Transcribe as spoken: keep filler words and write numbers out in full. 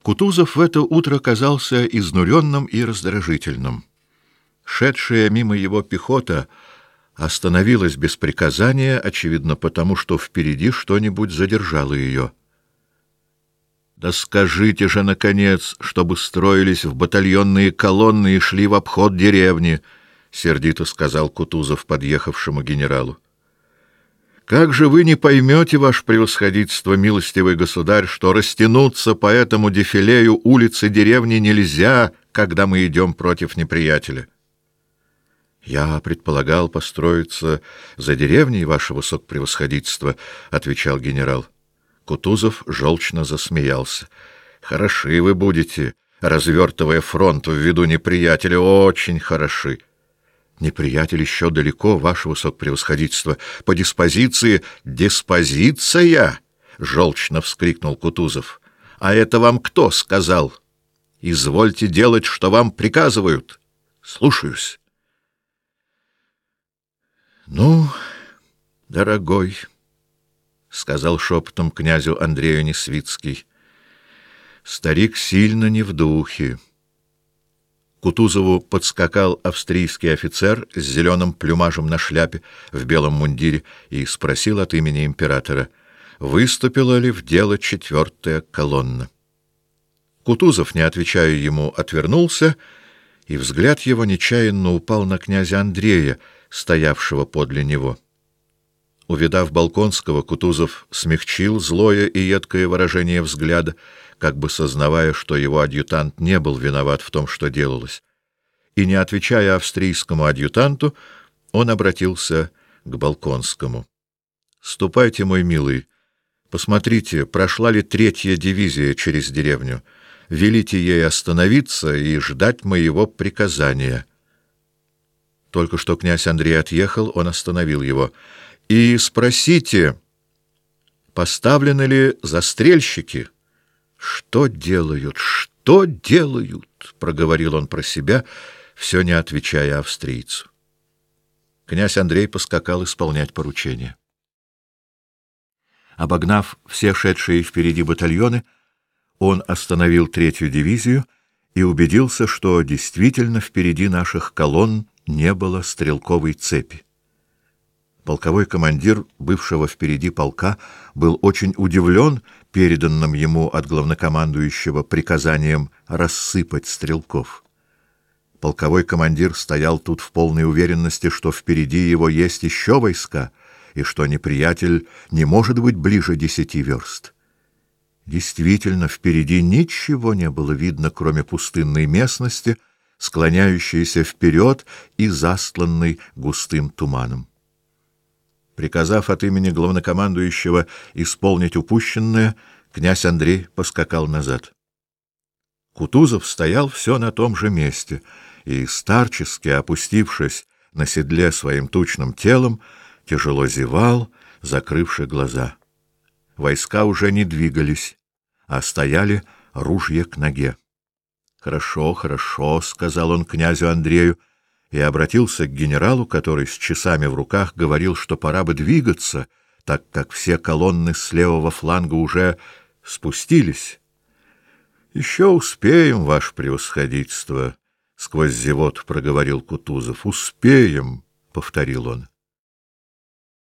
Кутузов в это утро казался изнуренным и раздражительным. Шедшая мимо его пехота остановилась без приказания, очевидно потому, что впереди что-нибудь задержало ее. «Да скажите же, наконец, чтобы строились в батальонные колонны и шли в обход деревни», — сердито сказал Кутузов подъехавшему генералу. «Как же вы не поймете, ваше превосходительство, милостивый государь, что растянуться по этому дефилею улицы деревни нельзя, когда мы идем против неприятеля?» «Я предполагал построиться за деревней, ваше высокопревосходительство», — отвечал генерал. Кутузов желчно засмеялся. «Хороши вы будете, развертывая фронт в виду неприятеля, очень хороши». «Неприятель еще далеко, ваше высокопревосходительство. По диспозиции...» «Диспозиция!» — желчно вскрикнул Кутузов. «А это вам кто сказал? Извольте делать, что вам приказывают. Слушаюсь». «Ну, дорогой», — сказал шепотом князю Андрею Несвицкий, — «старик сильно не в духе». К Кутузову подскакал австрийский офицер с зеленым плюмажем на шляпе в белом мундире и спросил от имени императора, выступила ли в дело четвертая колонна. Кутузов, не отвечая ему, отвернулся, и взгляд его нечаянно упал на князя Андрея, стоявшего подле него. Увидав Болконского, Кутузов смягчил злое и едкое выражение взгляда, как бы сознавая, что его адъютант не был виноват в том, что делалось. И, не отвечая австрийскому адъютанту, он обратился к Болконскому. «Ступайте, мой милый, посмотрите, прошла ли третья дивизия через деревню. Велите ей остановиться и ждать моего приказания». Только что князь Андрей отъехал, он остановил его. «И спросите, поставлены ли застрельщики?» «Что делают? Что делают?» — проговорил он про себя, все не отвечая австрийцу. Князь Андрей поскакал исполнять поручение. Обогнав все шедшие впереди батальоны, он остановил третью дивизию и убедился, что действительно впереди наших колонн не было стрелковой цепи. Полковой командир бывшего впереди полка был очень удивлен переданным ему от главнокомандующего приказанием рассыпать стрелков. Полковой командир стоял тут в полной уверенности, что впереди его есть еще войска, и что неприятель не может быть ближе десяти верст. Действительно, впереди ничего не было видно, кроме пустынной местности, склоняющейся вперед и застланной густым туманом. Приказав от имени главнокомандующего исполнить упущенное, князь Андрей поскакал назад. Кутузов стоял все на том же месте и, старчески опустившись на седле своим тучным телом, тяжело зевал, закрывши глаза. Войска уже не двигались, а стояли ружья к ноге. «Хорошо, хорошо», — сказал он князю Андрею, и обратился к генералу, который с часами в руках говорил, что пора бы двигаться, так как все колонны с левого фланга уже спустились. «Еще успеем, ваше превосходительство», — сквозь зевот проговорил Кутузов. «Успеем», — повторил он.